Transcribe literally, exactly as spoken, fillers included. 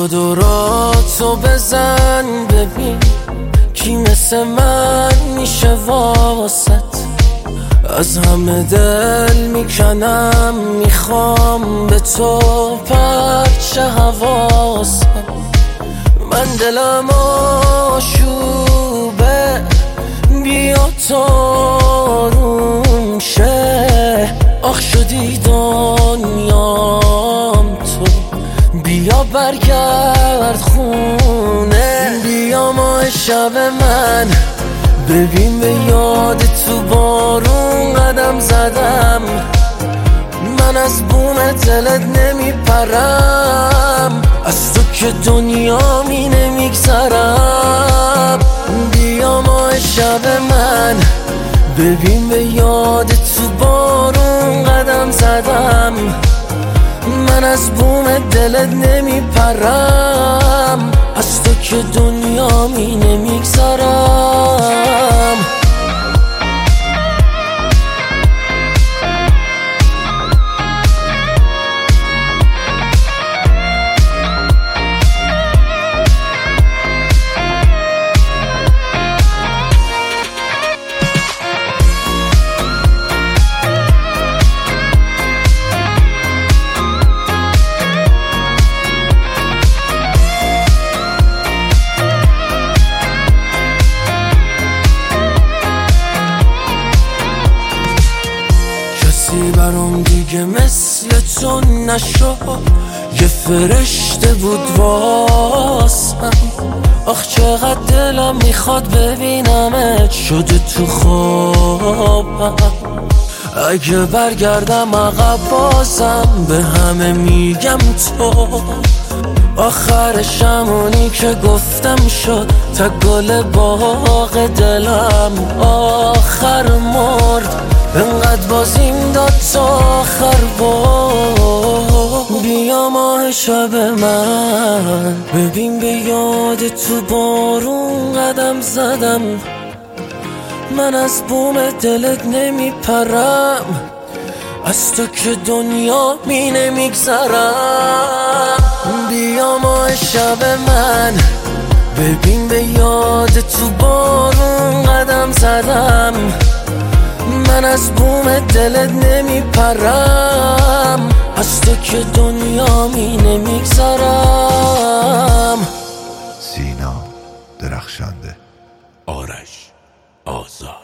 چادراتو بزن ببین کی مثل من میشه واسط. از همه دل میکنم میخوام به تو پرچه حواسم. من دلم آشوبه بیا تاروم شه. آخ شدی دنیام تو بیا برگرد خونه. بیا ماه شب من ببین به یاد تو بارون قدم زدم. من از بوم دلت نمیپرم از تو که دنیا می نمیگذرم. بیا ماه شب من ببین به یاد تو بارون قدم زدم. من از بوم دلت نمیپرم از تو که دنیا می نمیگذرم. برام دیگه مثل تو نشد، یه فرشته بود واسم. آخ چقدر دلم میخواد ببینمت شده تو خوابم. اگه برگردم عقب بازم به همه میگم تو آخرش همونی که گفتم شد. تا گل باغ دلم آخر مرد انقدر بازیم داد تا آخر بار. بیا ماه شب من ببین به یاد تو بارون قدم زدم. من از بوم دلت نمیپرم از تو که دنیا می نمیگذرم. بیا ماه شب من ببین به یاد تو بارون قدم زدم. من از بوم دلت نمیپرم از تو که دنیا می نمیگذرم. سینا درخشنده. آرش آزاد.